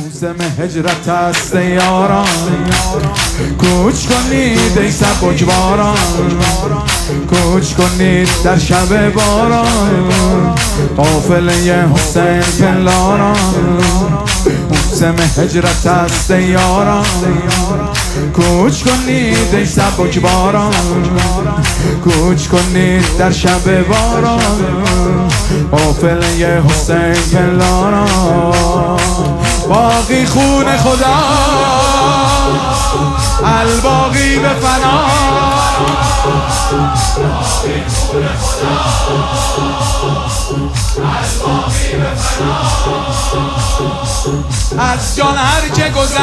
موسم هجرت است یاران، کوچ کنید ای سبکباران، کوچ کنید در شب باران، قافله حسین پلاران. موسم هجرت است یاران، کوچ کنید ای سبکباران، کوچ کنید در شب باران، قافله حسین پلاران. باقی خون خدا الباقی به فنا، باقی خون خدا الباقی به فنا. از جان هر که گذشت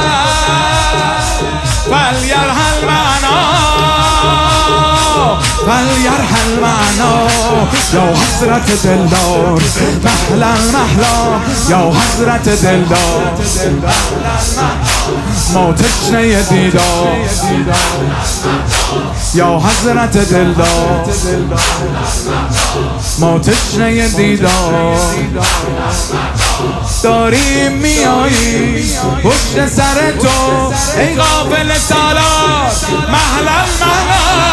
فلیرحل معنا، فلیرحل معنا. یا حضرت دلدار محلا محلا، یا حضرت دلدار ما تشنه دیدار، یا حضرت دلدار ما تشنه دیدار. داریم میایی پشت سر تو ای قافله سالار، محلا محلا.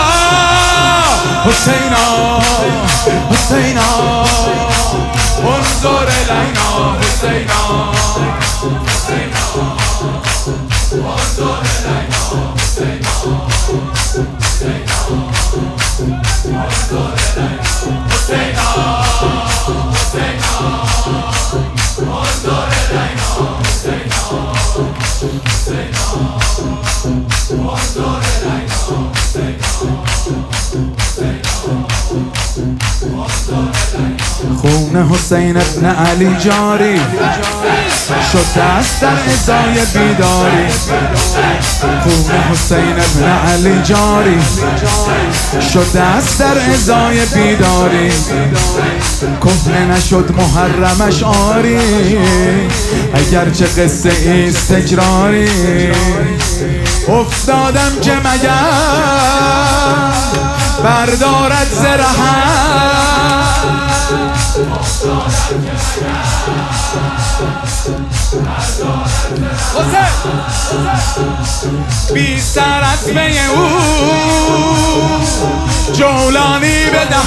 حسینا حسینا انظر الینا، حسینا حسینا انظر الینا، حسینا حسینا انظر الینا، حسینا حسینا انظر الینا، حسینا حسینا انظر الینا. خون حسین ابن علی جاری شده است در ازای بیداری، خون حسین ابن علی جاری شده است در ازای بیداری. کهنه نشد محرمش آری، اگرچه قصه ایست تکراری. افتادم که مگر بردارد ز رحم، بی سرت به او جولانی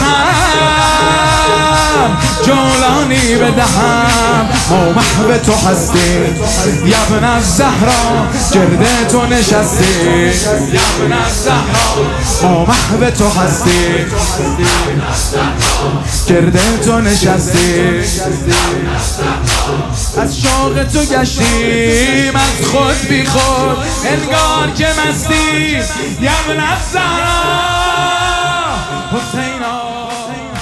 بدهم، جولانی بدهم. ما محو تو هستیم یبن از زهرا، گرد تو نشستیم یبن از زهرا. ما محو تو هستیم گرد تو نشستیم، از شوق تو گشتیم از خود بی خود، انگار که مستیم یبن از زهرا. حسینا